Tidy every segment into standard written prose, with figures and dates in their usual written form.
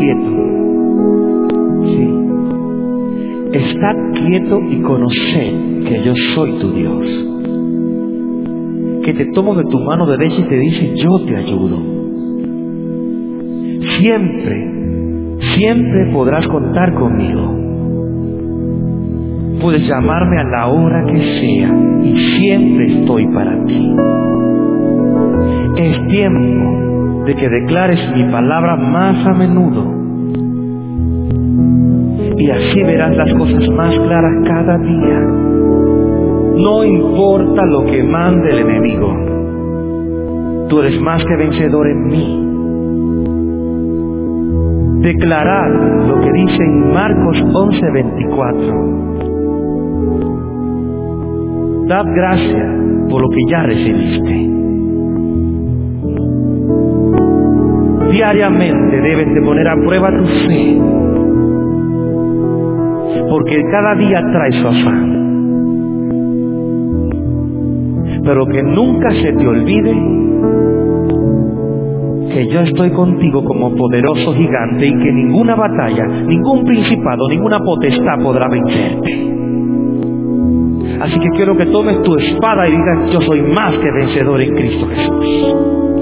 quieto. Sí. Estad quieto y conoced que yo soy tu Dios, que te tomo de tu mano derecha y te dice, yo te ayudo. Siempre podrás contar conmigo. Puedes llamarme a la hora que sea y siempre estoy para ti. Es tiempo de que declares mi palabra más a menudo. Y así verás las cosas más claras cada día. No importa lo que mande el enemigo, tú eres más que vencedor en mí. Declarad lo que dice en Marcos 11:24. Dad gracias por lo que ya recibiste. Diariamente debes de poner a prueba tu fe, porque cada día trae su afán. Pero que nunca se te olvide que yo estoy contigo como poderoso gigante y que ninguna batalla, ningún principado, ninguna potestad podrá vencerte. Así que quiero que tomes tu espada y digas, yo soy más que vencedor en Cristo Jesús.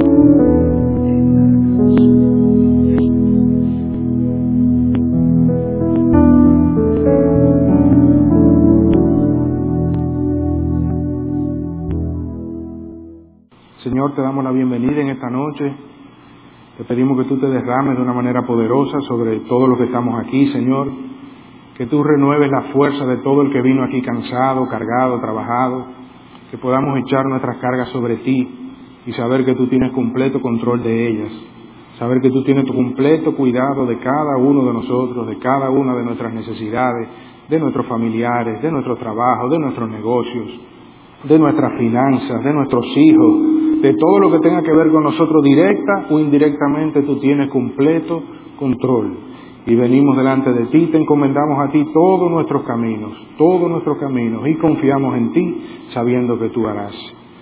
Señor, te damos la bienvenida en esta noche. Te pedimos que tú te derrames de una manera poderosa sobre todos los que estamos aquí, Señor. Que tú renueves la fuerza de todo el que vino aquí cansado, cargado, trabajado. Que podamos echar nuestras cargas sobre ti y saber que tú tienes completo control de ellas. Saber que tú tienes tu completo cuidado de cada uno de nosotros, de cada una de nuestras necesidades, de nuestros familiares, de nuestros trabajos, de nuestros negocios, de nuestras finanzas, de nuestros hijos, de todo lo que tenga que ver con nosotros, directa o indirectamente, tú tienes completo control. Y venimos delante de ti, te encomendamos a ti todos nuestros caminos, y confiamos en ti, sabiendo que tú harás.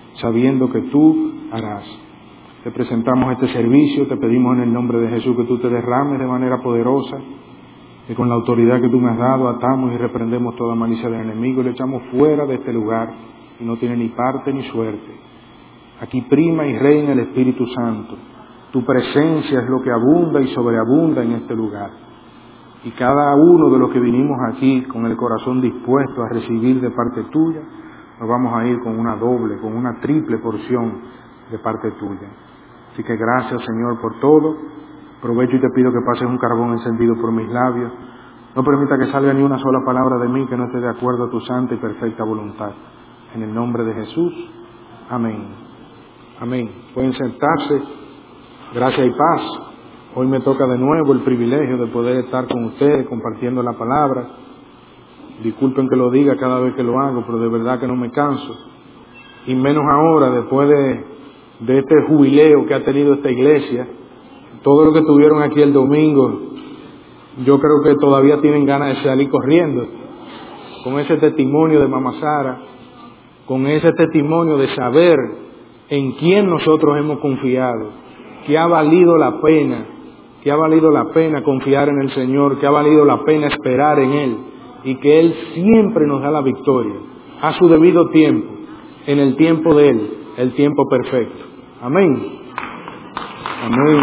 Te presentamos este servicio, te pedimos en el nombre de Jesús que tú te derrames de manera poderosa, que con la autoridad que tú me has dado atamos y reprendemos toda malicia del enemigo y le echamos fuera de este lugar, y no tiene ni parte ni suerte. Aquí prima y reina el Espíritu Santo. Tu presencia es lo que abunda y sobreabunda en este lugar. Y cada uno de los que vinimos aquí con el corazón dispuesto a recibir de parte tuya, nos vamos a ir con una doble, con una triple porción de parte tuya. Así que gracias, Señor, por todo. Aprovecho y te pido que pases un carbón encendido por mis labios. No permita que salga ni una sola palabra de mí que no esté de acuerdo a tu santa y perfecta voluntad. En el nombre de Jesús. Amén. Amén. Pueden sentarse. Gracias y paz. Hoy me toca de nuevo el privilegio de poder estar con ustedes compartiendo la palabra. Disculpen que lo diga cada vez que lo hago, pero de verdad que no me canso. Y menos ahora, después de este jubileo que ha tenido esta iglesia. Todos los que estuvieron aquí el domingo, yo creo que todavía tienen ganas de salir corriendo. Con ese testimonio de Mamá Sara, con ese testimonio de saber en quién nosotros hemos confiado, que ha valido la pena confiar en el Señor, que ha valido la pena esperar en Él y que Él siempre nos da la victoria a su debido tiempo, en el tiempo de Él, el tiempo perfecto. Amén. Amén.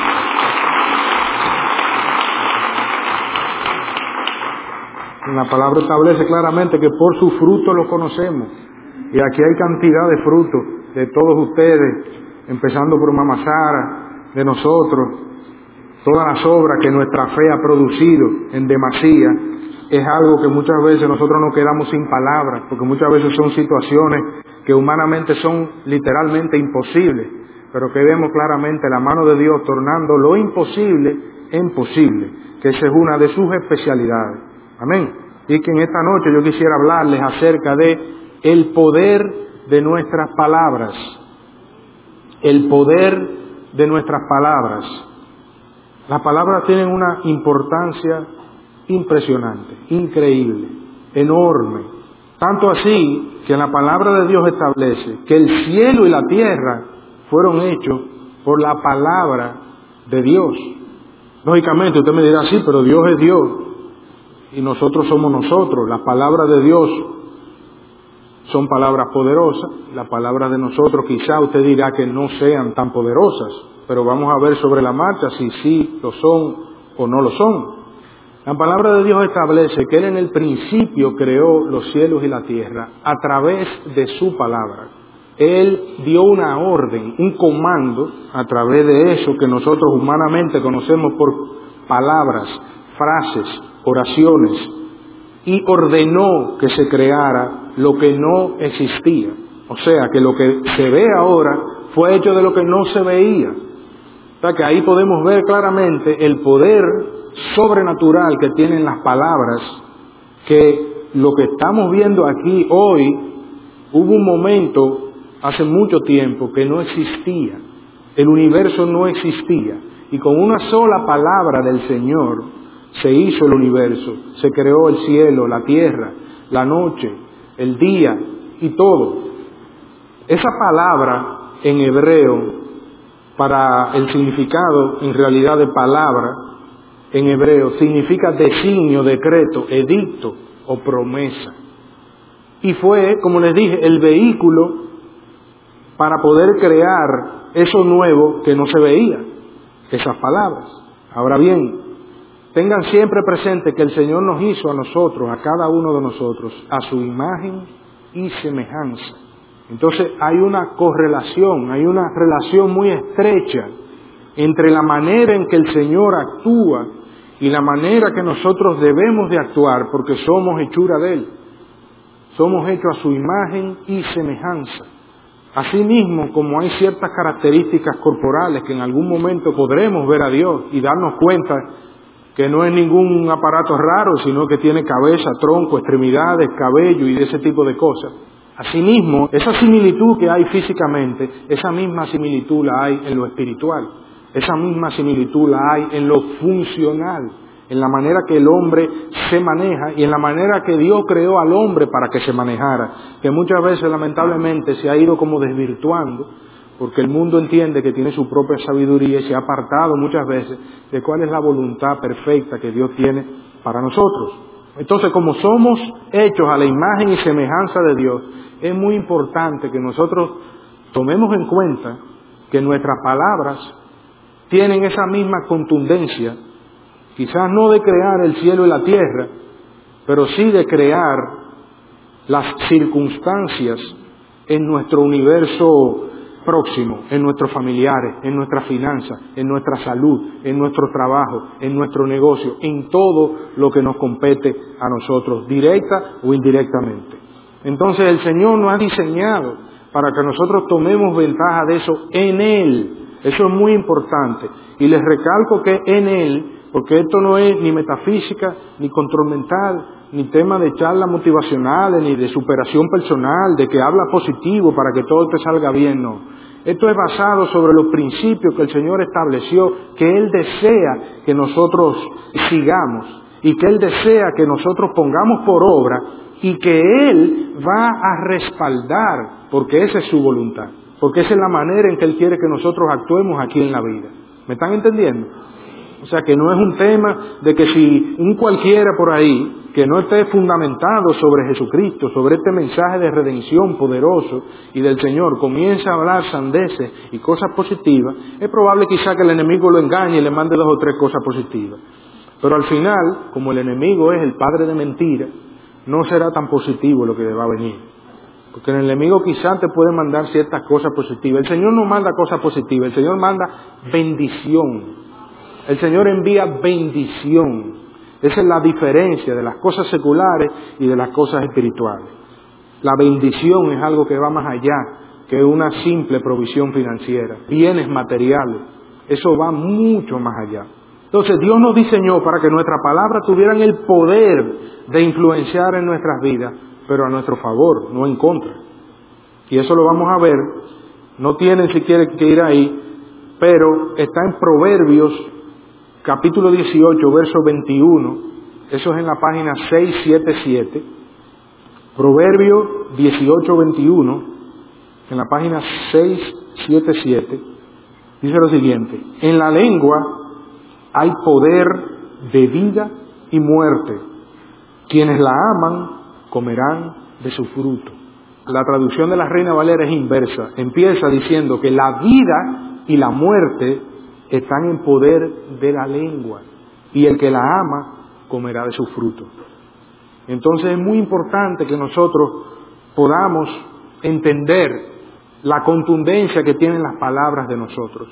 La palabra establece claramente que por su fruto lo conocemos. Y aquí hay cantidad de frutos de todos ustedes, empezando por Mamá Sara, de nosotros, todas las obras que nuestra fe ha producido en demasía. Es algo que muchas veces nosotros nos quedamos sin palabras, porque muchas veces son situaciones que humanamente son literalmente imposibles, pero que vemos claramente la mano de Dios tornando lo imposible en posible, que esa es una de sus especialidades. Amén. Y que en esta noche yo quisiera hablarles acerca de el poder de nuestras palabras. El poder de nuestras palabras. Las palabras tienen una importancia impresionante, increíble, enorme. Tanto así que la palabra de Dios establece que el cielo y la tierra fueron hechos por la palabra de Dios. Lógicamente usted me dirá, sí, pero Dios es Dios y nosotros somos nosotros. Las palabras de Dios son palabras poderosas. Las palabras de nosotros quizá usted dirá que no sean tan poderosas, pero vamos a ver sobre la marcha si sí lo son o no lo son. La palabra de Dios establece que Él en el principio creó los cielos y la tierra a través de su palabra. Él dio una orden, un comando a través de eso que nosotros humanamente conocemos por palabras, frases, oraciones, y ordenó que se creara lo que no existía. O sea, que lo que se ve ahora fue hecho de lo que no se veía. O sea, que ahí podemos ver claramente el poder sobrenatural que tienen las palabras, que lo que estamos viendo aquí hoy, hubo un momento hace mucho tiempo que no existía, el universo no existía, y con una sola palabra del Señor se hizo el universo, se creó el cielo, la tierra, la noche, el día y todo. Esa palabra en hebreo, para el significado en realidad de palabra, en hebreo significa designio, decreto, edicto o promesa. Y fue, como les dije, el vehículo para poder crear eso nuevo que no se veía, esas palabras. Ahora bien, tengan siempre presente que el Señor nos hizo a nosotros, a cada uno de nosotros, a su imagen y semejanza. Entonces hay una correlación, hay una relación muy estrecha entre la manera en que el Señor actúa y la manera que nosotros debemos de actuar, porque somos hechura de Él. Somos hechos a su imagen y semejanza. Asimismo, como hay ciertas características corporales que en algún momento podremos ver a Dios y darnos cuenta que no es ningún aparato raro, sino que tiene cabeza, tronco, extremidades, cabello y ese tipo de cosas. Asimismo, esa similitud que hay físicamente, esa misma similitud la hay en lo espiritual. Esa misma similitud la hay en lo funcional, en la manera que el hombre se maneja y en la manera que Dios creó al hombre para que se manejara, que muchas veces lamentablemente se ha ido como desvirtuando, porque el mundo entiende que tiene su propia sabiduría y se ha apartado muchas veces de cuál es la voluntad perfecta que Dios tiene para nosotros. Entonces, como somos hechos a la imagen y semejanza de Dios, es muy importante que nosotros tomemos en cuenta que nuestras palabras tienen esa misma contundencia, quizás no de crear el cielo y la tierra, pero sí de crear las circunstancias en nuestro universo próximo, en nuestros familiares, en nuestras finanzas, en nuestra salud, en nuestro trabajo, en nuestro negocio, en todo lo que nos compete a nosotros, directa o indirectamente. Entonces el Señor nos ha diseñado para que nosotros tomemos ventaja de eso en Él. Eso es muy importante. Y les recalco que en Él, porque esto no es ni metafísica, ni control mental, ni tema de charlas motivacionales, ni de superación personal, de que habla positivo para que todo te salga bien, no. Esto es basado sobre los principios que el Señor estableció, que Él desea que nosotros sigamos y que Él desea que nosotros pongamos por obra y que Él va a respaldar, porque esa es su voluntad, porque esa es la manera en que Él quiere que nosotros actuemos aquí en la vida. ¿Me están entendiendo? O sea, que no es un tema de que si un cualquiera por ahí que no esté fundamentado sobre Jesucristo, sobre este mensaje de redención poderoso y del Señor, comienza a hablar sandeces y cosas positivas, es probable quizá que el enemigo lo engañe y le mande 2 o 3 cosas positivas. Pero al final, como el enemigo es el padre de mentira, no será tan positivo lo que va a venir. Porque el enemigo quizá te puede mandar ciertas cosas positivas. El Señor no manda cosas positivas, el Señor manda bendición. El Señor envía bendición. Esa es la diferencia de las cosas seculares y de las cosas espirituales. La bendición es algo que va más allá que una simple provisión financiera, bienes materiales. Eso va mucho más allá. Entonces Dios nos diseñó para que nuestras palabras tuvieran el poder de influenciar en nuestras vidas, pero a nuestro favor, no en contra. Y eso lo vamos a ver. No tienen si quieren que ir ahí, pero está en Proverbios capítulo 18, verso 21, eso es en la página 677, Proverbio 18, 21, en la página 677, dice lo siguiente: en la lengua hay poder de vida y muerte. Quienes la aman comerán de su fruto. La traducción de la Reina Valera es inversa. Empieza diciendo que la vida y la muerte están en poder de la lengua, y el que la ama comerá de su fruto. Entonces es muy importante que nosotros podamos entender la contundencia que tienen las palabras de nosotros.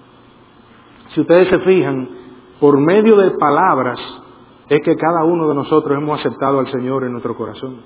Si ustedes se fijan, por medio de palabras es que cada uno de nosotros hemos aceptado al Señor en nuestro corazón.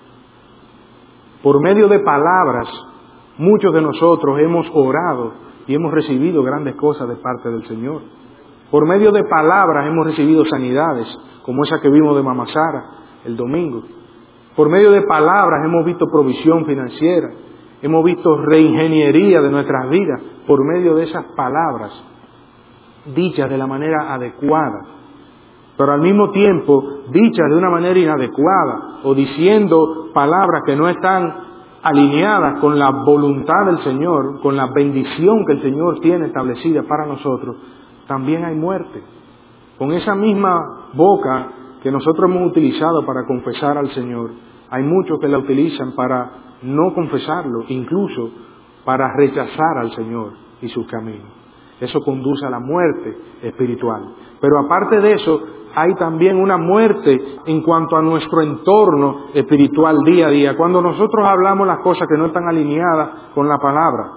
Por medio de palabras, muchos de nosotros hemos orado y hemos recibido grandes cosas de parte del Señor. Por medio de palabras hemos recibido sanidades, como esa que vimos de Mama Sara el domingo. Por medio de palabras hemos visto provisión financiera, hemos visto reingeniería de nuestras vidas, por medio de esas palabras, dichas de la manera adecuada, pero al mismo tiempo dichas de una manera inadecuada, o diciendo palabras que no están alineadas con la voluntad del Señor, con la bendición que el Señor tiene establecida para nosotros, también hay muerte. Con esa misma boca que nosotros hemos utilizado para confesar al Señor, hay muchos que la utilizan para no confesarlo, incluso para rechazar al Señor y sus caminos. Eso conduce a la muerte espiritual. Pero aparte de eso, hay también una muerte en cuanto a nuestro entorno espiritual día a día. Cuando nosotros hablamos las cosas que no están alineadas con la palabra,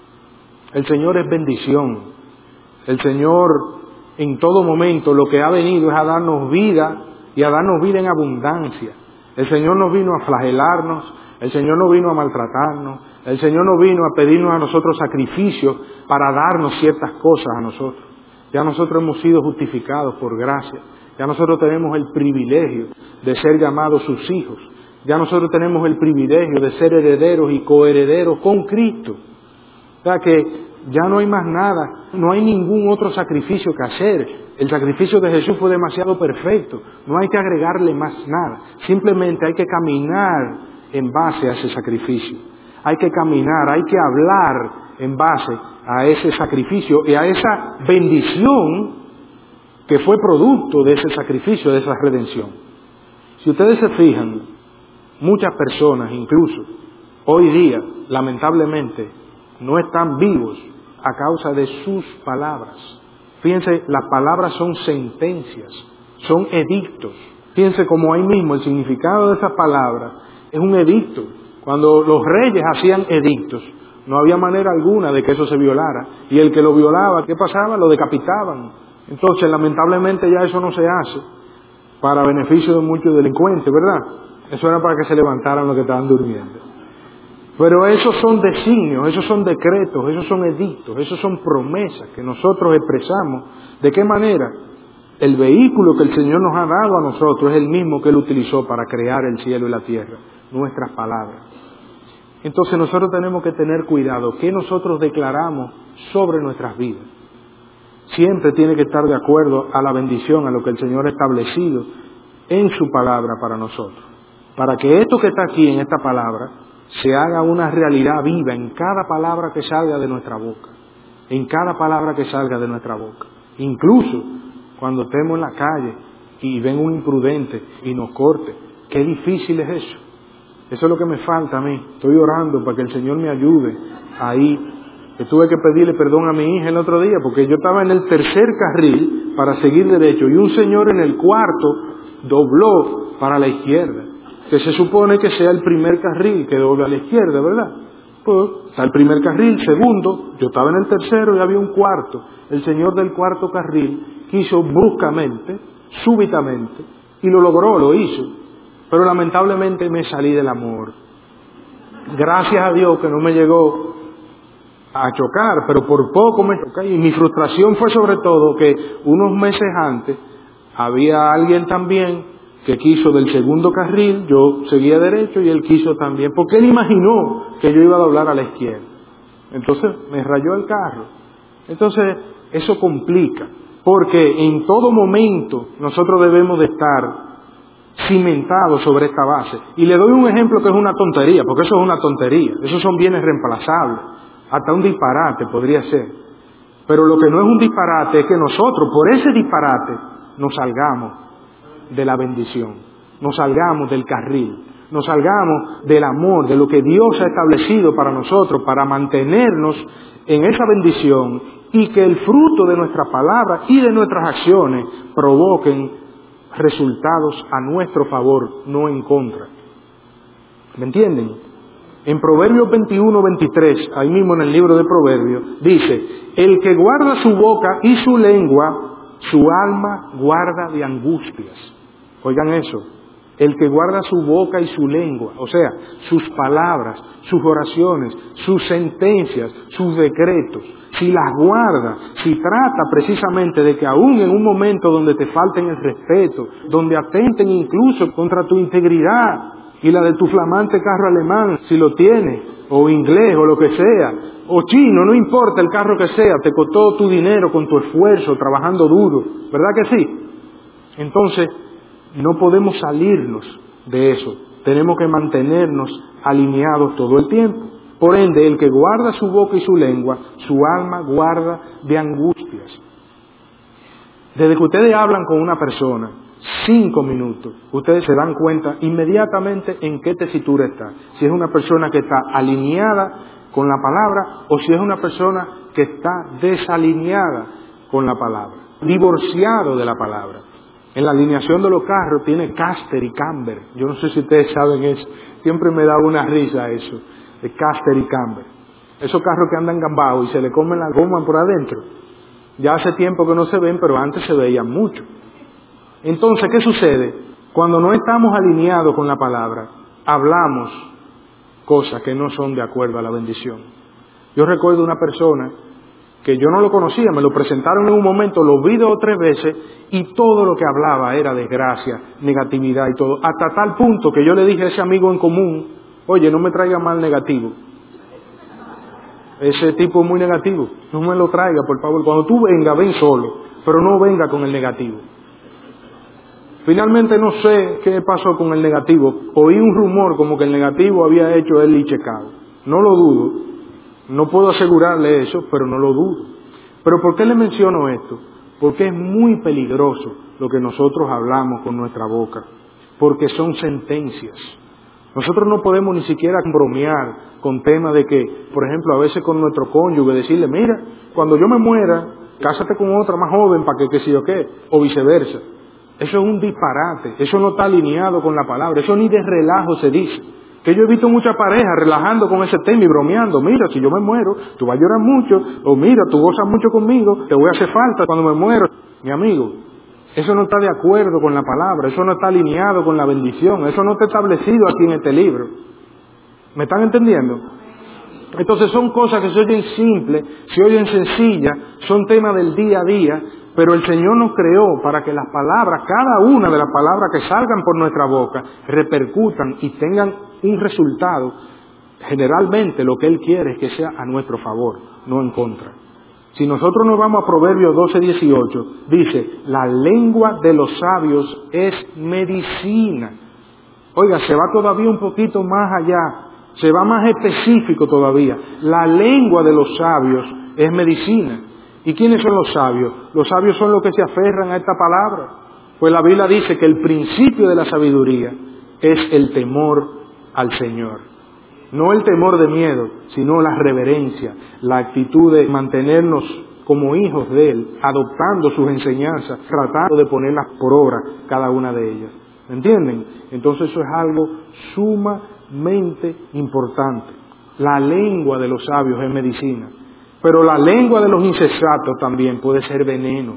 el Señor es bendición. El Señor en todo momento lo que ha venido es a darnos vida, y a darnos vida en abundancia. El Señor no vino a flagelarnos, el Señor no vino a maltratarnos, el Señor no vino a pedirnos a nosotros sacrificios para darnos ciertas cosas a nosotros. Ya nosotros hemos sido justificados por gracia. Ya nosotros tenemos el privilegio de ser llamados sus hijos. Ya nosotros tenemos el privilegio de ser herederos y coherederos con Cristo. O sea que ya no hay más nada, no hay ningún otro sacrificio que hacer. El sacrificio de Jesús fue demasiado perfecto, no hay que agregarle más nada. Simplemente hay que caminar en base a ese sacrificio. Hay que caminar, hay que hablar en base a ese sacrificio y a esa bendición que fue producto de ese sacrificio, de esa redención. Si ustedes se fijan, muchas personas incluso hoy día, lamentablemente, no están vivos a causa de sus palabras. Fíjense, las palabras son sentencias, son edictos. Fíjense como ahí mismo el significado de esas palabras es un edicto. Cuando los reyes hacían edictos, no había manera alguna de que eso se violara. Y el que lo violaba, ¿qué pasaba? Lo decapitaban. Entonces, lamentablemente ya eso no se hace para beneficio de muchos delincuentes, ¿verdad? Eso era para que se levantaran los que estaban durmiendo. Pero esos son designios, esos son decretos, esos son edictos, esos son promesas que nosotros expresamos. ¿De qué manera? El vehículo que el Señor nos ha dado a nosotros es el mismo que Él utilizó para crear el cielo y la tierra, nuestras palabras. Entonces nosotros tenemos que tener cuidado, ¿qué nosotros declaramos sobre nuestras vidas? Siempre tiene que estar de acuerdo a la bendición, a lo que el Señor ha establecido en su palabra para nosotros. Para que esto que está aquí en esta palabra se haga una realidad viva en cada palabra que salga de nuestra boca. En cada palabra que salga de nuestra boca. Incluso cuando estemos en la calle y ven un imprudente y nos corte. Qué difícil es eso. Eso es lo que me falta a mí. Estoy orando para que el Señor me ayude ahí. Que tuve que pedirle perdón a mi hija el otro día porque yo estaba en el tercer carril para seguir derecho y un señor en el cuarto dobló para la izquierda. Que se supone que sea el primer carril que dobla a la izquierda, ¿verdad? Pues está el primer carril, segundo, yo estaba en el tercero y había un cuarto. El señor del cuarto carril quiso bruscamente, súbitamente, y lo logró, lo hizo. Pero lamentablemente me salí del amor. Gracias a Dios que no me llegó a chocar, pero por poco me choqué. Y mi frustración fue sobre todo que unos meses antes había alguien también que quiso del segundo carril, yo seguía derecho y él quiso también, porque él imaginó que yo iba a doblar a la izquierda. Entonces me rayó el carro. Entonces eso complica, porque en todo momento nosotros debemos de estar cimentados sobre esta base. Y le doy un ejemplo que es una tontería, porque eso es una tontería, esos son bienes reemplazables, hasta un disparate podría ser. Pero lo que no es un disparate es que nosotros, por ese disparate, nos salgamos de la bendición, nos salgamos del carril, nos salgamos del amor, de lo que Dios ha establecido para nosotros, para mantenernos en esa bendición y que el fruto de nuestras palabras y de nuestras acciones provoquen resultados a nuestro favor, no en contra. ¿Me entienden? En Proverbios 21-23, ahí mismo en el libro de Proverbios, dice: el que guarda su boca y su lengua, su alma guarda de angustias. Oigan eso, el que guarda su boca y su lengua, o sea, sus palabras, sus oraciones, sus sentencias, sus decretos, si las guarda, si trata precisamente de que aún en un momento donde te falten el respeto, donde atenten incluso contra tu integridad y la de tu flamante carro alemán, si lo tienes, o inglés, o lo que sea, o chino, no importa el carro que sea, te costó tu dinero con tu esfuerzo, trabajando duro, ¿verdad que sí? Entonces, no podemos salirnos de eso, tenemos que mantenernos alineados todo el tiempo. Por ende, el que guarda su boca y su lengua, su alma guarda de angustias. Desde que ustedes hablan con una persona, 5 minutos, ustedes se dan cuenta inmediatamente en qué tesitura está. Si es una persona que está alineada con la palabra o si es una persona que está desalineada con la palabra, divorciado de la palabra. En la alineación de los carros tiene caster y camber. Yo no sé si ustedes saben eso. Siempre me da una risa eso, de caster y camber. Esos carros que andan gambados y se le comen la goma por adentro. Ya hace tiempo que no se ven, pero antes se veían mucho. Entonces, ¿qué sucede? Cuando no estamos alineados con la palabra, hablamos cosas que no son de acuerdo a la bendición. Yo recuerdo una persona que yo no lo conocía, me lo presentaron en un momento, lo vi 2 o 3 veces y todo lo que hablaba era desgracia, negatividad y todo, hasta tal punto que yo le dije a ese amigo en común: oye, no me traiga mal negativo, ese tipo es muy negativo, no me lo traiga por favor, cuando tú vengas, ven solo, pero no venga con el negativo. Finalmente no sé qué pasó con el negativo, oí un rumor como que el negativo había hecho él y checado, no lo dudo. No puedo asegurarle eso, pero no lo dudo. ¿Pero por qué le menciono esto? Porque es muy peligroso lo que nosotros hablamos con nuestra boca, porque son sentencias. Nosotros no podemos ni siquiera bromear con temas de que, por ejemplo, a veces con nuestro cónyuge, decirle: mira, cuando yo me muera, cásate con otra más joven para que sé yo qué, o viceversa. Eso es un disparate, eso no está alineado con la palabra, eso ni de relajo se dice. Que yo he visto muchas parejas relajando con ese tema y bromeando: mira, si yo me muero, tú vas a llorar mucho, o mira, tú gozas mucho conmigo, te voy a hacer falta cuando me muero. Mi amigo, eso no está de acuerdo con la palabra, eso no está alineado con la bendición, eso no está establecido aquí en este libro. ¿Me están entendiendo? Entonces son cosas que se oyen simples, se oyen sencillas, son temas del día a día, pero el Señor nos creó para que las palabras, cada una de las palabras que salgan por nuestra boca, repercutan y tengan un resultado. Generalmente lo que Él quiere es que sea a nuestro favor, no en contra. Si nosotros nos vamos a Proverbios 12:18, dice: la lengua de los sabios es medicina. Oiga, se va todavía un poquito más allá, se va más específico todavía. La lengua de los sabios es medicina. ¿Y quiénes son los sabios? Los sabios son los que se aferran a esta palabra. Pues la Biblia dice que el principio de la sabiduría es el temor al Señor. No el temor de miedo, sino la reverencia, la actitud de mantenernos como hijos de Él, adoptando sus enseñanzas, tratando de ponerlas por obra, cada una de ellas. ¿Me entienden? Entonces eso es algo sumamente importante. La lengua de los sabios es medicina. Pero la lengua de los insensatos también puede ser veneno.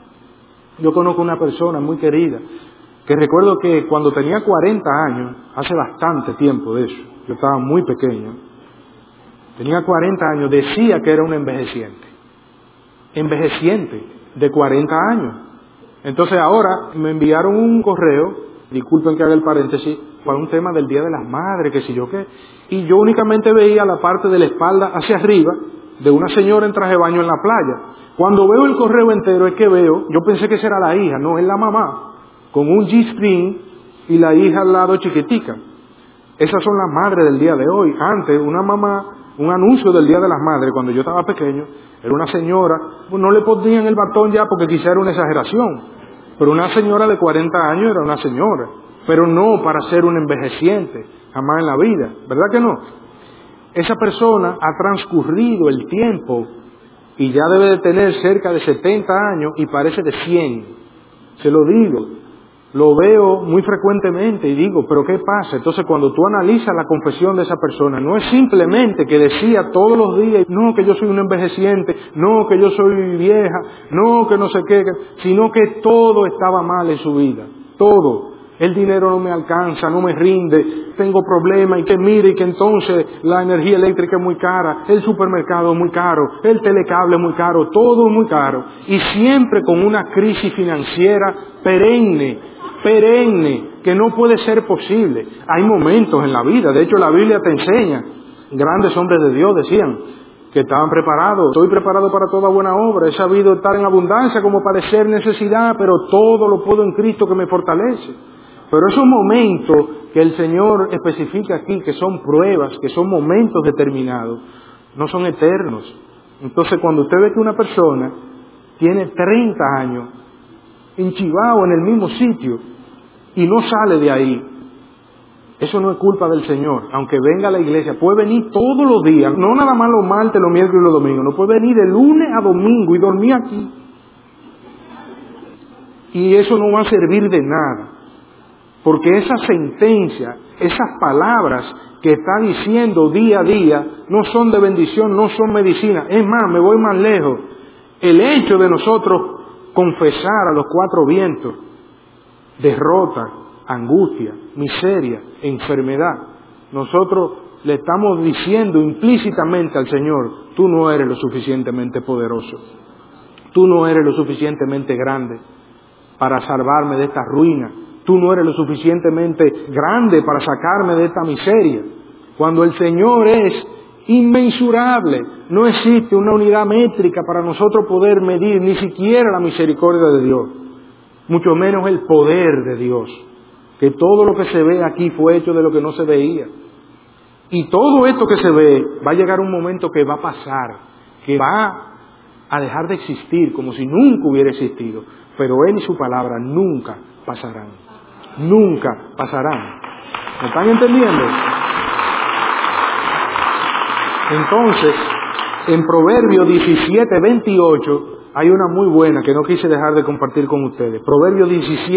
Yo conozco una persona muy querida, que recuerdo que cuando tenía 40 años, hace bastante tiempo de eso, yo estaba muy pequeño, tenía 40 años, decía que era un envejeciente de 40 años. Entonces ahora me enviaron un correo, disculpen que haga el paréntesis, para un tema del Día de las Madres, que si yo qué, y yo únicamente veía la parte de la espalda hacia arriba, de una señora en traje de baño en la playa. Cuando veo el correo entero es que veo, yo pensé que esa era la hija, no, es la mamá, con un G-string y la hija al lado chiquitica. Esas son las madres del día de hoy. Antes una mamá un anuncio del Día de las Madres, cuando yo estaba pequeño, era una señora, pues no le ponían el batón ya porque quizá era una exageración, pero una señora de 40 años era una señora, pero no para ser un envejeciente, jamás en la vida, ¿verdad que no? Esa persona ha transcurrido el tiempo y ya debe de tener cerca de 70 años y parece de 100, se lo digo. Lo veo muy frecuentemente y digo, ¿pero qué pasa? Entonces cuando tú analizas la confesión de esa persona, no es simplemente que decía todos los días, no, que yo soy un envejeciente, no, que yo soy vieja, no, que no sé qué, sino que todo estaba mal en su vida, todo. El dinero no me alcanza, no me rinde, tengo problemas y que mire y que entonces la energía eléctrica es muy cara, el supermercado es muy caro, el telecable es muy caro, todo es muy caro. Y siempre con una crisis financiera perenne, que no puede ser posible. Hay momentos en la vida, de hecho la Biblia te enseña, grandes hombres de Dios decían que estaban preparados, estoy preparado para toda buena obra, he sabido estar en abundancia como padecer necesidad, pero todo lo puedo en Cristo que me fortalece. Pero esos momentos que el Señor especifica aquí, que son pruebas, que son momentos determinados, no son eternos. Entonces cuando usted ve que una persona tiene 30 años, enchivado en el mismo sitio y no sale de ahí, eso no es culpa del Señor. Aunque venga a la iglesia, puede venir todos los días, no nada más los martes, los miércoles y los domingos, no puede venir de lunes a domingo y dormir aquí. Y eso no va a servir de nada, porque esa sentencia, esas palabras que está diciendo día a día, no son de bendición, no son medicina. Es más, me voy más lejos. El hecho de nosotros confesar a los cuatro vientos derrota, angustia, miseria, enfermedad, nosotros le estamos diciendo implícitamente al Señor, tú no eres lo suficientemente poderoso, tú no eres lo suficientemente grande para salvarme de esta ruina, tú no eres lo suficientemente grande para sacarme de esta miseria. Cuando el Señor es inmensurable, no existe una unidad métrica para nosotros poder medir ni siquiera la misericordia de Dios, mucho menos el poder de Dios, que todo lo que se ve aquí fue hecho de lo que no se veía. Y todo esto que se ve, va a llegar un momento que va a pasar, que va a dejar de existir como si nunca hubiera existido, pero Él y su palabra nunca pasarán, nunca pasarán. ¿Me están entendiendo? Entonces, en Proverbios 17:28 hay una muy buena que no quise dejar de compartir con ustedes. Proverbios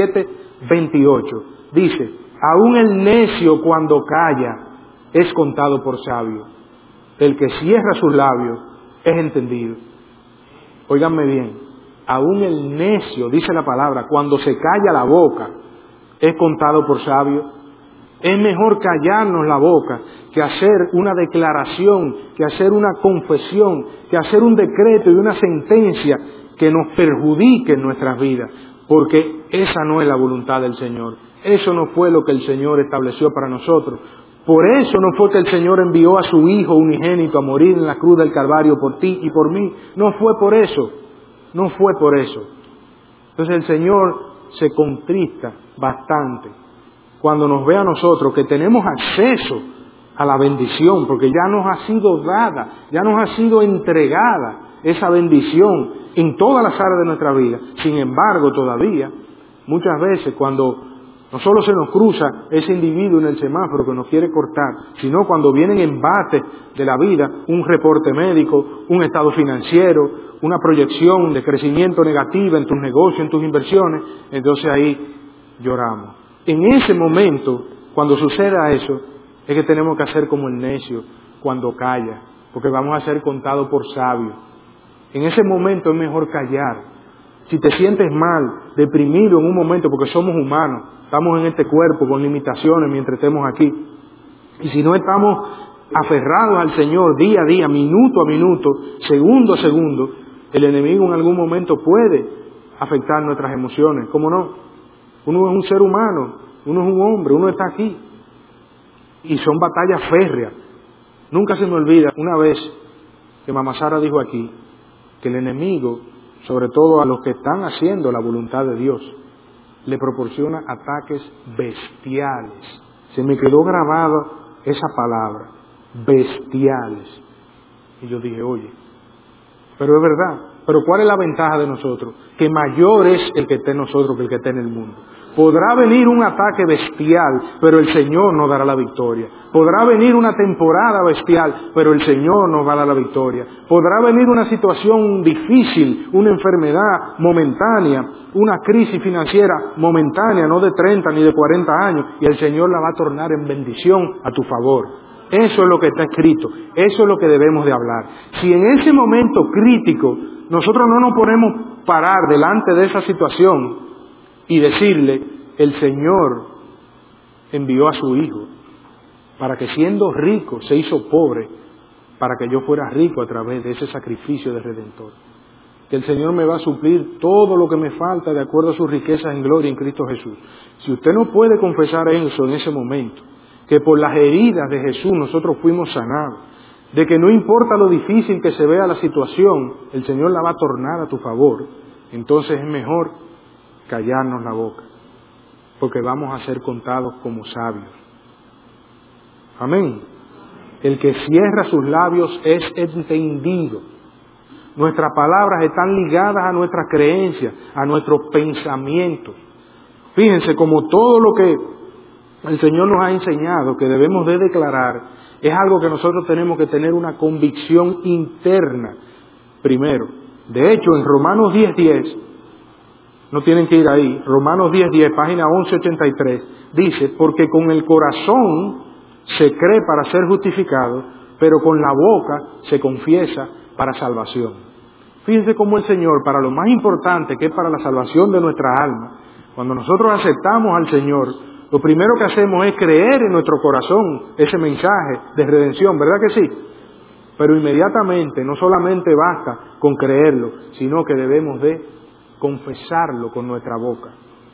17:28 dice, aún el necio cuando calla es contado por sabio. El que cierra sus labios es entendido. Óiganme bien, aún el necio, dice la palabra, cuando se calla la boca, es contado por sabio. Es mejor callarnos la boca que hacer una declaración, que hacer una confesión, que hacer un decreto y una sentencia que nos perjudique en nuestras vidas, porque esa no es la voluntad del Señor. Eso no fue lo que el Señor estableció para nosotros. Por eso no fue que el Señor envió a su Hijo unigénito a morir en la cruz del Calvario por ti y por mí. No fue por eso. No fue por eso. Entonces el Señor se contrista bastante cuando nos ve a nosotros que tenemos acceso a la bendición, porque ya nos ha sido dada, ya nos ha sido entregada esa bendición en todas las áreas de nuestra vida. Sin embargo, todavía, muchas veces cuando no solo se nos cruza ese individuo en el semáforo que nos quiere cortar, sino cuando vienen embates de la vida, un reporte médico, un estado financiero, una proyección de crecimiento negativa en tus negocios, en tus inversiones, entonces ahí lloramos. En ese momento, cuando suceda eso, es que tenemos que hacer como el necio cuando calla, porque vamos a ser contados por sabios. En ese momento es mejor callar. Si te sientes mal, deprimido en un momento, porque somos humanos, estamos en este cuerpo con limitaciones mientras estemos aquí, y si no estamos aferrados al Señor día a día, minuto a minuto, segundo a segundo, el enemigo en algún momento puede afectar nuestras emociones. ¿Cómo no? Uno es un ser humano, uno es un hombre, uno está aquí. Y son batallas férreas. Nunca se me olvida una vez que Mamá Sara dijo aquí que el enemigo, sobre todo a los que están haciendo la voluntad de Dios, le proporciona ataques bestiales. Se me quedó grabada esa palabra, bestiales. Y yo dije, oye, pero es verdad. Pero ¿cuál es la ventaja de nosotros? Que mayor es el que esté en nosotros que el que esté en el mundo. Podrá venir un ataque bestial, pero el Señor nos dará la victoria. Podrá venir una temporada bestial, pero el Señor nos va a dar la victoria. Podrá venir una situación difícil, una enfermedad momentánea, una crisis financiera momentánea, no de 30 ni de 40 años, y el Señor la va a tornar en bendición a tu favor. Eso es lo que está escrito, eso es lo que debemos de hablar. Si en ese momento crítico nosotros no nos podemos parar delante de esa situación y decirle, el Señor envió a su Hijo para que siendo rico se hizo pobre, para que yo fuera rico a través de ese sacrificio de Redentor. Que el Señor me va a suplir todo lo que me falta de acuerdo a sus riquezas en gloria en Cristo Jesús. Si usted no puede confesar eso en ese momento, que por las heridas de Jesús nosotros fuimos sanados, de que no importa lo difícil que se vea la situación, el Señor la va a tornar a tu favor, entonces es mejor callarnos la boca, porque vamos a ser contados como sabios. Amén. El que cierra sus labios es entendido. Nuestras palabras están ligadas a nuestras creencias, a nuestros pensamientos. Fíjense, como todo lo que el Señor nos ha enseñado que debemos de declarar, es algo que nosotros tenemos que tener una convicción interna primero. De hecho, en Romanos 10:10, no tienen que ir ahí, Romanos 10:10, página 1183, dice, porque con el corazón se cree para ser justificado, pero con la boca se confiesa para salvación. Fíjense cómo el Señor, para lo más importante que es para la salvación de nuestra alma, cuando nosotros aceptamos al Señor, lo primero que hacemos es creer en nuestro corazón ese mensaje de redención, ¿verdad que sí? Pero inmediatamente, no solamente basta con creerlo, sino que debemos de confesarlo con nuestra boca.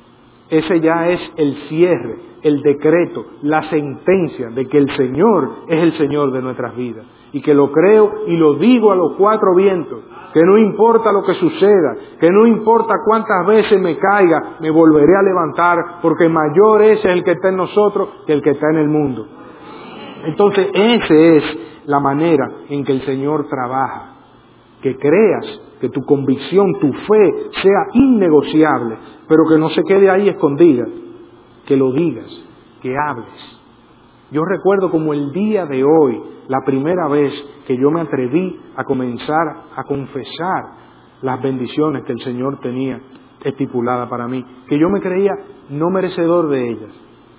Ese ya es el cierre, el decreto, la sentencia de que el Señor es el Señor de nuestras vidas. Y que lo creo y lo digo a los cuatro vientos, que no importa lo que suceda, que no importa cuántas veces me caiga, me volveré a levantar, porque mayor es el que está en nosotros que el que está en el mundo. Entonces, esa es la manera en que el Señor trabaja. Que creas, que tu convicción, tu fe sea innegociable, pero que no se quede ahí escondida, que lo digas, que hables. Yo recuerdo como el día de hoy, la primera vez que yo me atreví a comenzar a confesar las bendiciones que el Señor tenía estipuladas para mí, que yo me creía no merecedor de ellas.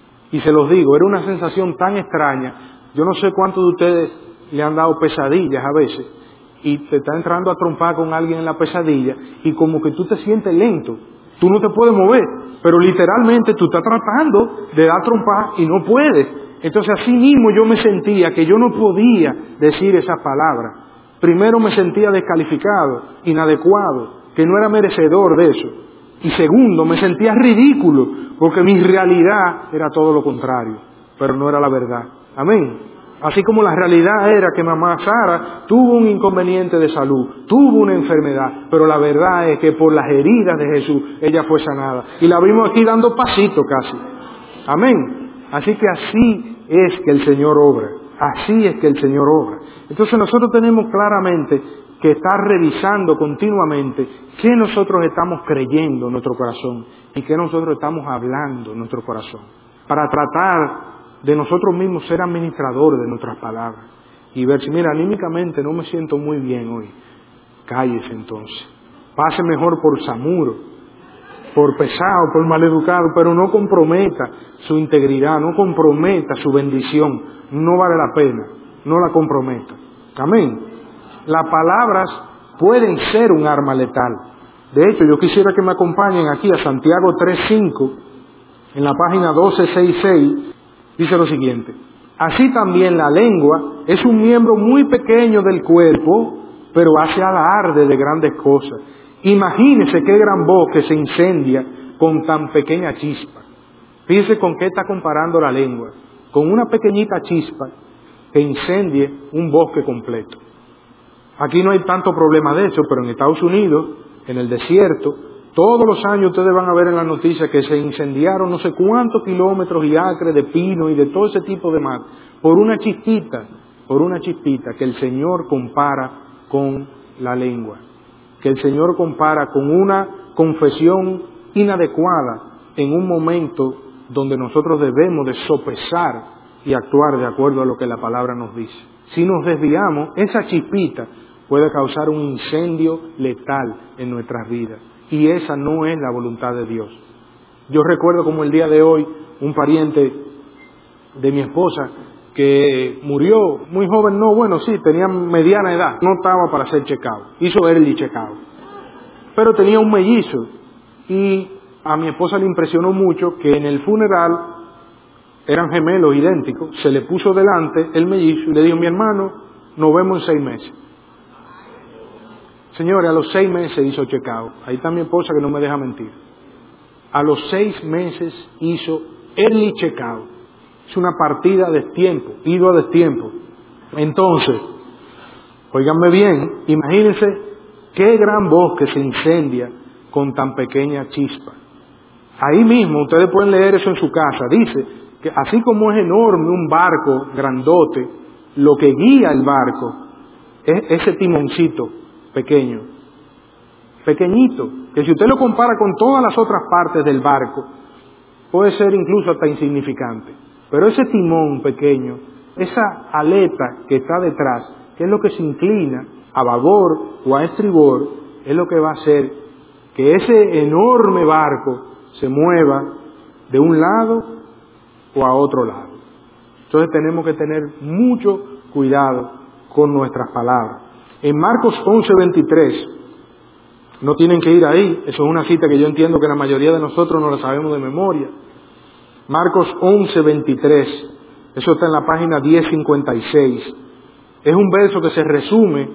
Y se los digo, era una sensación tan extraña. Yo no sé cuántos de ustedes le han dado pesadillas a veces, y te está entrando a trompar con alguien en la pesadilla, y como que tú te sientes lento, tú no te puedes mover, pero literalmente tú estás tratando de dar trompa y no puedes. Entonces así mismo yo me sentía que yo no podía decir esas palabras. Primero me sentía descalificado, inadecuado, que no era merecedor de eso. Y segundo, me sentía ridículo, porque mi realidad era todo lo contrario, pero no era la verdad. Amén. Así como la realidad era que mamá Sara tuvo un inconveniente de salud, tuvo una enfermedad, pero la verdad es que por las heridas de Jesús ella fue sanada. Y la vimos aquí dando pasitos casi. Amén. Así que así es que el Señor obra. Así es que el Señor obra. Entonces nosotros tenemos claramente que estar revisando continuamente qué nosotros estamos creyendo en nuestro corazón y qué nosotros estamos hablando en nuestro corazón, para tratar de nosotros mismos ser administradores de nuestras palabras y ver si, mira, anímicamente no me siento muy bien hoy. Cállese entonces. Pase mejor por samuro, por pesado, por maleducado, pero no comprometa su integridad, no comprometa su bendición. No vale la pena, no la comprometa. Amén. Las palabras pueden ser un arma letal. De hecho, yo quisiera que me acompañen aquí a Santiago 3:5, en la página 1266, dice lo siguiente: así también la lengua es un miembro muy pequeño del cuerpo, pero hace alarde de grandes cosas. Imagínese qué gran bosque se incendia con tan pequeña chispa. Fíjese con qué está comparando la lengua. Con una pequeñita chispa que incendie un bosque completo. Aquí no hay tanto problema de eso, pero en Estados Unidos, en el desierto, todos los años ustedes van a ver en las noticias que se incendiaron no sé cuántos kilómetros y acres de pino y de todo ese tipo de mar, por una chispita por una chispita que el Señor compara con la lengua, que el Señor compara con una confesión inadecuada en un momento donde nosotros debemos de sopesar y actuar de acuerdo a lo que la palabra nos dice. Si nos desviamos, esa chispita puede causar un incendio letal en nuestras vidas, y esa no es la voluntad de Dios. Yo recuerdo como el día de hoy un pariente de mi esposa que murió muy joven, tenía mediana edad, no estaba para ser checado, hizo early checado, pero tenía un mellizo, y a mi esposa le impresionó mucho que en el funeral eran gemelos idénticos, se le puso delante el mellizo y le dijo: mi hermano, nos vemos en 6 meses. Señores, a los 6 meses hizo checado. Ahí está mi esposa que no me deja mentir. A los 6 meses hizo early checado. Es una partida a destiempo, ido a destiempo. Entonces, óiganme bien, imagínense qué gran bosque se incendia con tan pequeña chispa. Ahí mismo, ustedes pueden leer eso en su casa, dice que así como es enorme un barco grandote, lo que guía el barco es ese timoncito pequeño, pequeñito, que si usted lo compara con todas las otras partes del barco, puede ser incluso hasta insignificante. Pero ese timón pequeño, esa aleta que está detrás, que es lo que se inclina a babor o a estribor, es lo que va a hacer que ese enorme barco se mueva de un lado o a otro lado. Entonces tenemos que tener mucho cuidado con nuestras palabras. En Marcos 11:23, no tienen que ir ahí, eso es una cita que yo entiendo que la mayoría de nosotros no la sabemos de memoria. Marcos 11:23, eso está en la página 1056. Es un verso que se resume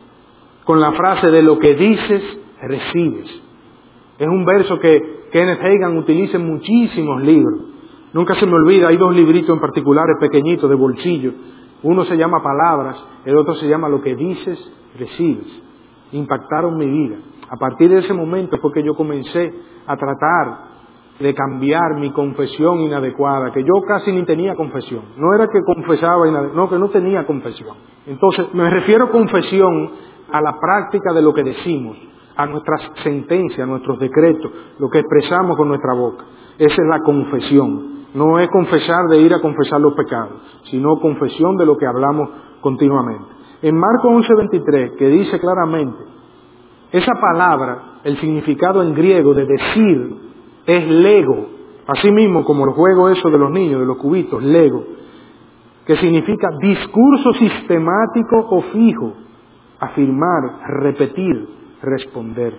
con la frase: de lo que dices, recibes. Es un verso que Kenneth Hagin utiliza en muchísimos libros. Nunca se me olvida, hay 2 libritos en particulares pequeñitos de bolsillo. Uno se llama Palabras, el otro se llama Lo que dices, recibes. Impactaron mi vida. A partir de ese momento fue que yo comencé a tratar de cambiar mi confesión inadecuada, que yo casi ni tenía confesión. No era que confesaba, que no tenía confesión. Entonces, me refiero a confesión a la práctica de lo que decimos, a nuestras sentencias, a nuestros decretos, lo que expresamos con nuestra boca. Esa es la confesión. No es confesar de ir a confesar los pecados, sino confesión de lo que hablamos continuamente. En Marcos 11:23, que dice claramente, esa palabra, el significado en griego de decir, es lego, así mismo como el juego eso de los niños, de los cubitos, lego, que significa discurso sistemático o fijo, afirmar, repetir, responder.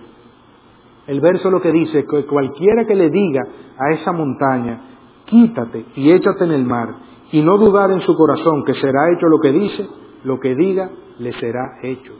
El verso lo que dice es que cualquiera que le diga a esa montaña: quítate y échate en el mar, y no dudar en su corazón que será hecho lo que dice, lo que diga le será hecho.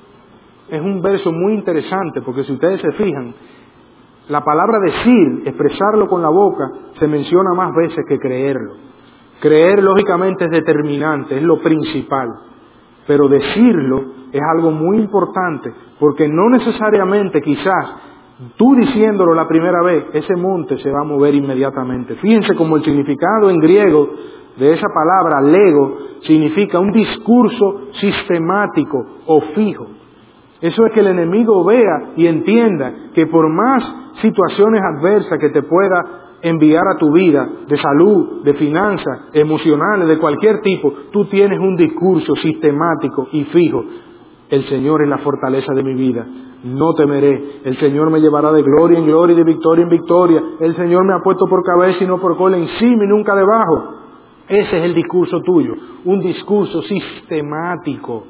Es un verso muy interesante porque si ustedes se fijan, la palabra decir, expresarlo con la boca, se menciona más veces que creerlo. Creer lógicamente es determinante, es lo principal, pero decirlo es algo muy importante porque no necesariamente quizás tú diciéndolo la primera vez, ese monte se va a mover inmediatamente. Fíjense como el significado en griego de esa palabra, lego, significa un discurso sistemático o fijo. Eso es que el enemigo vea y entienda que por más situaciones adversas que te pueda enviar a tu vida, de salud, de finanzas, emocionales, de cualquier tipo, tú tienes un discurso sistemático y fijo. El Señor es la fortaleza de mi vida, no temeré. El Señor me llevará de gloria en gloria y de victoria en victoria. El Señor me ha puesto por cabeza y no por cola, encima y nunca debajo. Ese es el discurso tuyo, un discurso sistemático.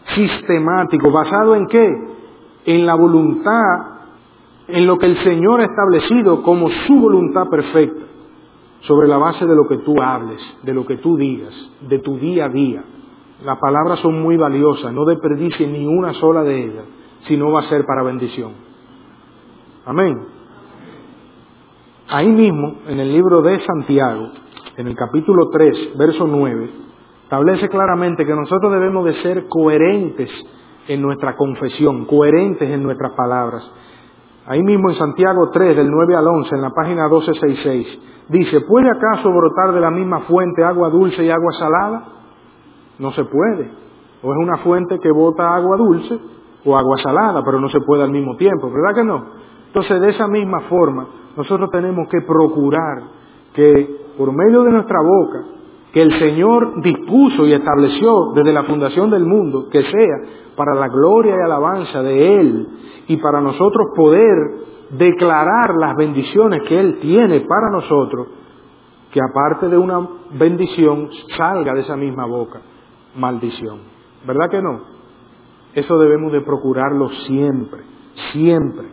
¿Basado en qué? En la voluntad, en lo que el Señor ha establecido como su voluntad perfecta, sobre la base de lo que tú hables, de lo que tú digas, de tu día a día. Las palabras son muy valiosas, no desperdicies ni una sola de ellas, si no va a ser para bendición. Amén. Ahí mismo, en el libro de Santiago, en el capítulo 3, verso 9, establece claramente que nosotros debemos de ser coherentes en nuestra confesión, coherentes en nuestras palabras. Ahí mismo en Santiago 3, del 9 al 11, en la página 1266, dice: ¿puede acaso brotar de la misma fuente agua dulce y agua salada? No se puede. O es una fuente que bota agua dulce o agua salada, pero no se puede al mismo tiempo, ¿verdad que no? Entonces, de esa misma forma, nosotros tenemos que procurar que por medio de nuestra boca, que el Señor dispuso y estableció desde la fundación del mundo, que sea para la gloria y alabanza de Él y para nosotros poder declarar las bendiciones que Él tiene para nosotros, que aparte de una bendición salga de esa misma boca maldición. ¿Verdad que no? Eso debemos de procurarlo siempre, siempre.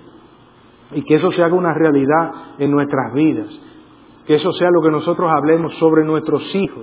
Y que eso se haga una realidad en nuestras vidas. Que eso sea lo que nosotros hablemos sobre nuestros hijos.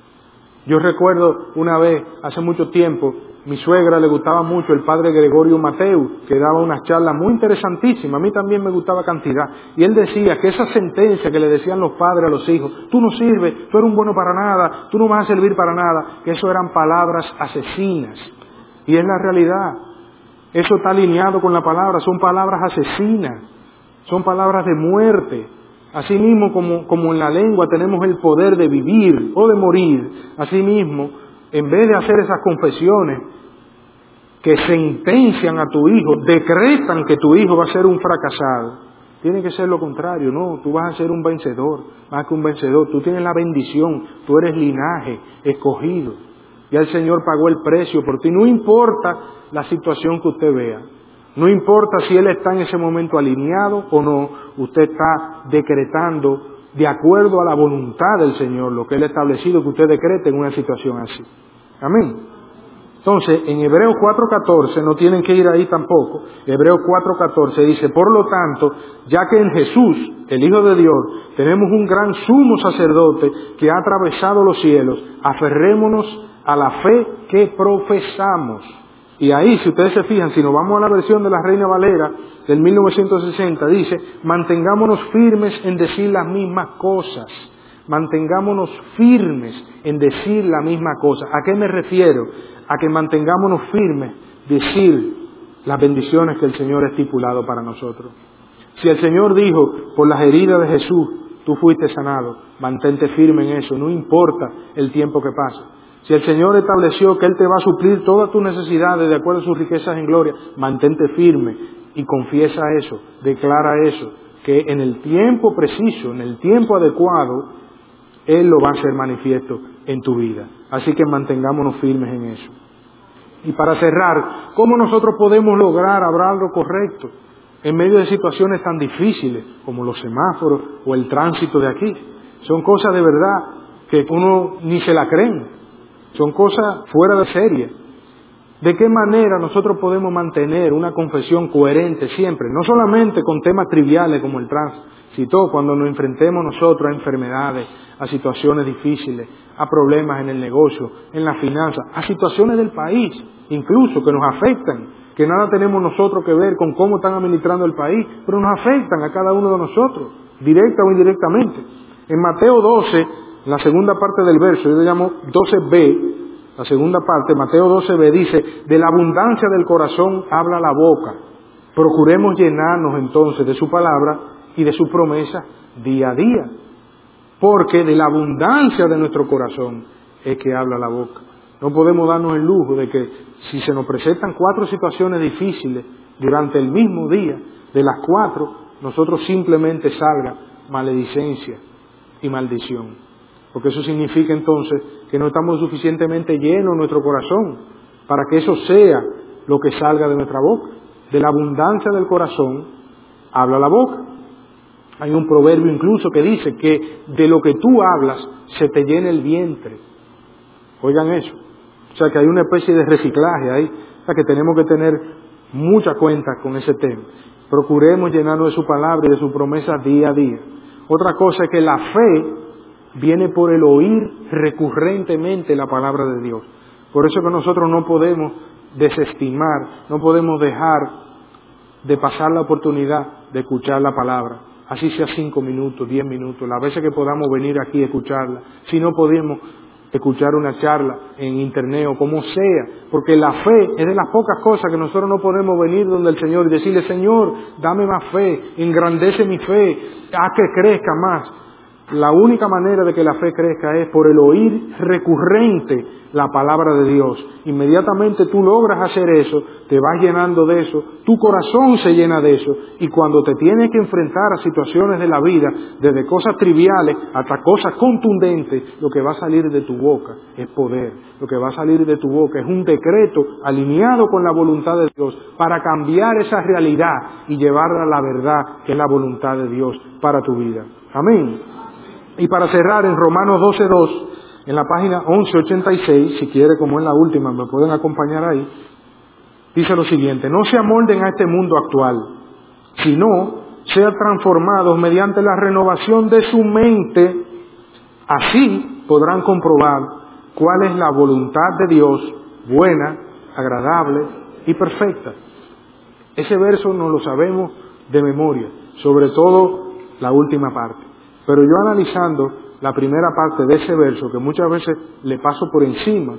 Yo recuerdo una vez, hace mucho tiempo, mi suegra le gustaba mucho el padre Gregorio Mateu, que daba unas charlas muy interesantísimas. A mí también me gustaba cantidad. Y él decía que esa sentencia que le decían los padres a los hijos, tú no sirves, tú eres un bueno para nada, tú no vas a servir para nada, que eso eran palabras asesinas. Y es la realidad. Eso está alineado con la palabra, son palabras asesinas, son palabras de muerte. Asimismo, como en la lengua tenemos el poder de vivir o de morir, asimismo, en vez de hacer esas confesiones que sentencian a tu hijo, decretan que tu hijo va a ser un fracasado, tiene que ser lo contrario. No, tú vas a ser un vencedor, más que un vencedor. Tú tienes la bendición, tú eres linaje escogido. Ya el Señor pagó el precio por ti. No importa la situación que usted vea. No importa si Él está en ese momento alineado o no. Usted está decretando de acuerdo a la voluntad del Señor, lo que Él ha establecido que usted decrete en una situación así. Amén. Entonces, en Hebreos 4:14, no tienen que ir ahí tampoco, Hebreos 4:14 dice, por lo tanto, ya que en Jesús, el Hijo de Dios, tenemos un gran sumo sacerdote que ha atravesado los cielos, aferrémonos a la fe que profesamos. Y ahí, si ustedes se fijan, si nos vamos a la versión de la Reina Valera del 1960, dice, mantengámonos firmes en decir las mismas cosas. Mantengámonos firmes en decir la misma cosa. ¿A qué me refiero? A que mantengámonos firmes, decir las bendiciones que el Señor ha estipulado para nosotros. Si el Señor dijo, por las heridas de Jesús, tú fuiste sanado, mantente firme en eso, no importa el tiempo que pase. Si el Señor estableció que Él te va a suplir todas tus necesidades de acuerdo a sus riquezas en gloria, mantente firme y confiesa eso, declara eso, que en el tiempo preciso, en el tiempo adecuado, Él lo va a hacer manifiesto en tu vida. Así que mantengámonos firmes en eso. Y para cerrar, ¿cómo nosotros podemos lograr hablar lo correcto en medio de situaciones tan difíciles como los semáforos o el tránsito de aquí? Son cosas de verdad que uno ni se la creen. Son cosas fuera de serie. ¿De qué manera nosotros podemos mantener una confesión coherente siempre? No solamente con temas triviales como el tránsito, cuando nos enfrentemos nosotros a enfermedades, a situaciones difíciles, a problemas en el negocio, en la finanza, a situaciones del país, incluso que nos afectan, que nada tenemos nosotros que ver con cómo están administrando el país, pero nos afectan a cada uno de nosotros, directa o indirectamente. En Mateo 12, la segunda parte del verso, yo le llamo 12b, la segunda parte, Mateo 12b dice, de la abundancia del corazón habla la boca. Procuremos llenarnos entonces de su palabra y de su promesa día a día. Porque de la abundancia de nuestro corazón es que habla la boca. No podemos darnos el lujo de que si se nos presentan 4 situaciones difíciles durante el mismo día, de las 4, nosotros simplemente salga maledicencia y maldición. Porque eso significa entonces que no estamos suficientemente llenos en nuestro corazón para que eso sea lo que salga de nuestra boca. De la abundancia del corazón habla la boca. Hay un proverbio incluso que dice que de lo que tú hablas se te llena el vientre. Oigan eso. O sea que hay una especie de reciclaje ahí. O sea que tenemos que tener mucha cuenta con ese tema. Procuremos llenarnos de su palabra y de su promesa día a día. Otra cosa es que la fe viene por el oír recurrentemente la palabra de Dios. Por eso que nosotros no podemos desestimar, no podemos dejar de pasar la oportunidad de escuchar la palabra. Así sea 5 minutos, 10 minutos, las veces que podamos venir aquí a escucharla. Si no podemos escuchar una charla en internet o como sea, porque la fe es de las pocas cosas que nosotros no podemos venir donde el Señor y decirle, Señor, dame más fe, engrandece mi fe, haz que crezca más. La única manera de que la fe crezca es por el oír recurrente la palabra de Dios. Inmediatamente tú logras hacer eso, te vas llenando de eso, tu corazón se llena de eso, y cuando te tienes que enfrentar a situaciones de la vida, desde cosas triviales hasta cosas contundentes, lo que va a salir de tu boca es poder. Lo que va a salir de tu boca es un decreto alineado con la voluntad de Dios para cambiar esa realidad y llevarla a la verdad que es la voluntad de Dios para tu vida. Amén. Y para cerrar, en Romanos 12:2, en la página 1186, si quiere, como en la última, me pueden acompañar ahí, dice lo siguiente: no se amolden a este mundo actual, sino sean transformados mediante la renovación de su mente, así podrán comprobar cuál es la voluntad de Dios, buena, agradable y perfecta. Ese verso no lo sabemos de memoria, sobre todo la última parte. Pero yo analizando la primera parte de ese verso, que muchas veces le paso por encima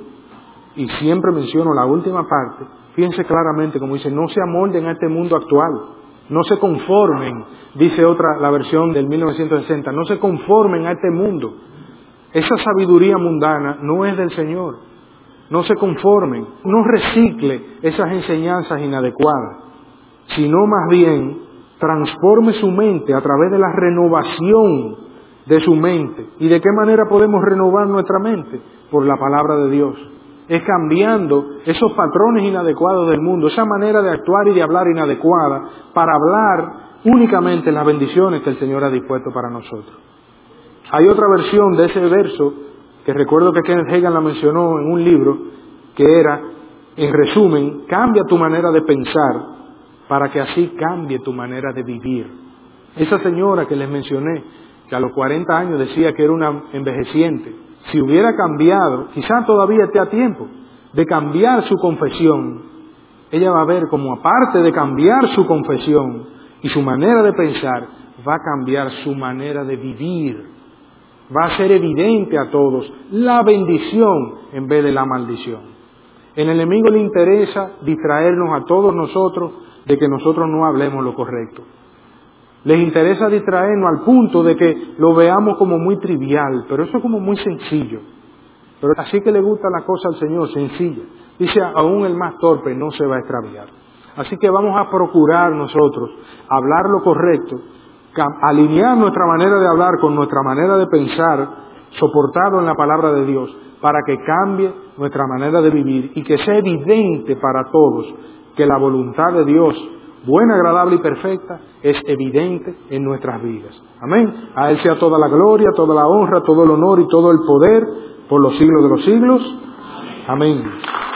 y siempre menciono la última parte, fíjense claramente como dice: no se amolden a este mundo actual, no se conformen, dice otra, la versión del 1960, no se conformen a este mundo. Esa sabiduría mundana no es del Señor. No se conformen, no recicle esas enseñanzas inadecuadas, sino más bien transforme su mente a través de la renovación de su mente. ¿Y de qué manera podemos renovar nuestra mente? Por la palabra de Dios. Es cambiando esos patrones inadecuados del mundo, esa manera de actuar y de hablar inadecuada, para hablar únicamente las bendiciones que el Señor ha dispuesto para nosotros. Hay otra versión de ese verso que recuerdo que Kenneth Hagin la mencionó en un libro, que era, en resumen: cambia tu manera de pensar para que así cambie tu manera de vivir. Esa señora que les mencioné, que a los 40 años decía que era una envejeciente, si hubiera cambiado, quizás todavía esté a tiempo de cambiar su confesión. Ella va a ver como, aparte de cambiar su confesión y su manera de pensar, va a cambiar su manera de vivir. Va a ser evidente a todos la bendición en vez de la maldición. El enemigo le interesa distraernos a todos nosotros de que nosotros no hablemos lo correcto. Les interesa distraernos al punto de que lo veamos como muy trivial, pero eso es como muy sencillo. Pero así que le gusta la cosa al Señor, sencilla. Dice: aún el más torpe no se va a extraviar. Así que vamos a procurar nosotros hablar lo correcto, alinear nuestra manera de hablar con nuestra manera de pensar, soportado en la palabra de Dios, para que cambie nuestra manera de vivir y que sea evidente para todos que la voluntad de Dios, buena, agradable y perfecta, es evidente en nuestras vidas. Amén. A Él sea toda la gloria, toda la honra, todo el honor y todo el poder por los siglos de los siglos. Amén.